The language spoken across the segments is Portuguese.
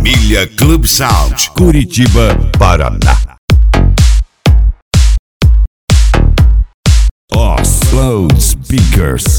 Família Club Sound, Curitiba, Paraná. Os Loudspeakers.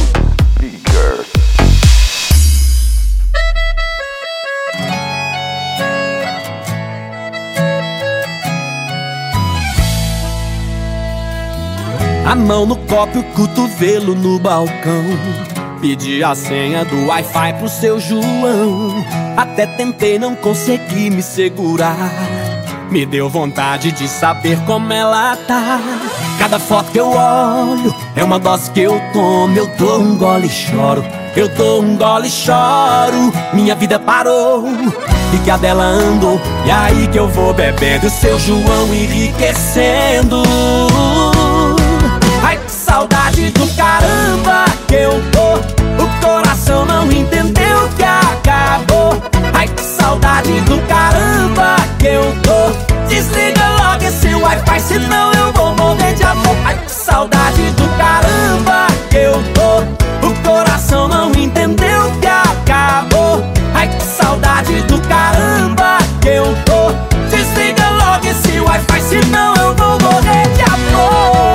A mão no copo e o cotovelo no balcão. Pedi a senha do Wi-Fi pro seu João. Até tentei, não consegui me segurar. Me deu vontade de saber como ela tá. Cada foto que eu olho é uma dose que eu tomo. Eu dou um gole e choro, eu dou um gole e choro. Minha vida parou e que a dela andou. E aí que eu vou bebendo, o seu João enriquecendo. Ai, que saudade do caramba que eu tô. O coração não entendeu que acabou. Ai, que saudade do caramba que eu tô. Desliga logo esse Wi-Fi, senão eu vou morrer de amor. Ai, que saudade do caramba que eu tô. O coração não entendeu que acabou. Ai, que saudade do caramba que eu tô. Desliga logo esse Wi-Fi, senão eu vou morrer de amor.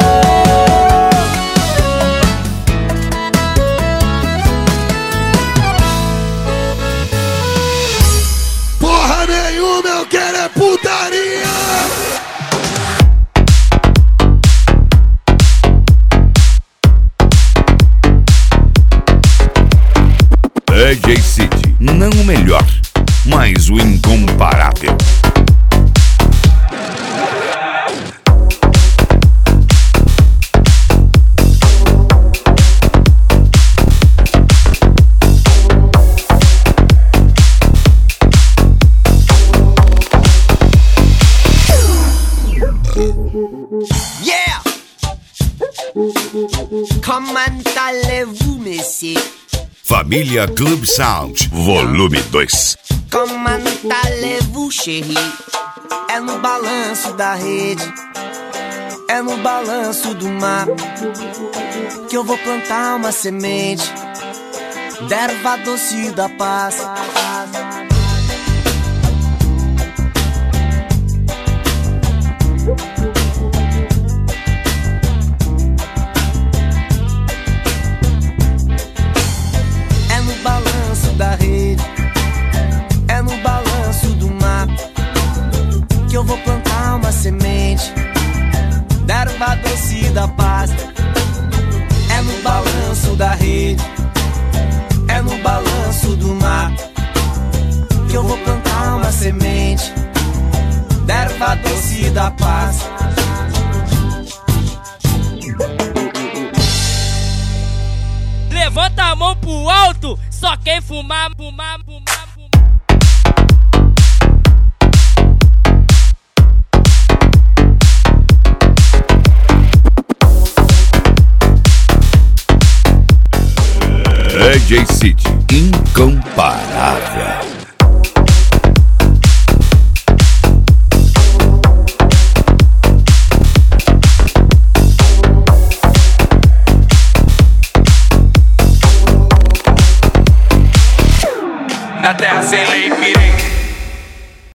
Porra nenhuma, eu quero é putaria! DJ City, não o melhor, mas o incomparável. Yeah! Comment allez-vous, messieurs? Família Club Sound, volume 2. Comment allez-vous, chérie? É no balanço da rede, é no balanço do mar que eu vou plantar uma semente da erva doce da paz. Da rede, é no balanço do mar que eu vou plantar uma semente da erva doce da paz. É no balanço da rede, é no balanço do mar que eu vou plantar uma semente da erva doce da paz. Levanta a mão pro alto, só quem fumar, fumar, fumar, fumar. DJ City, incomparável.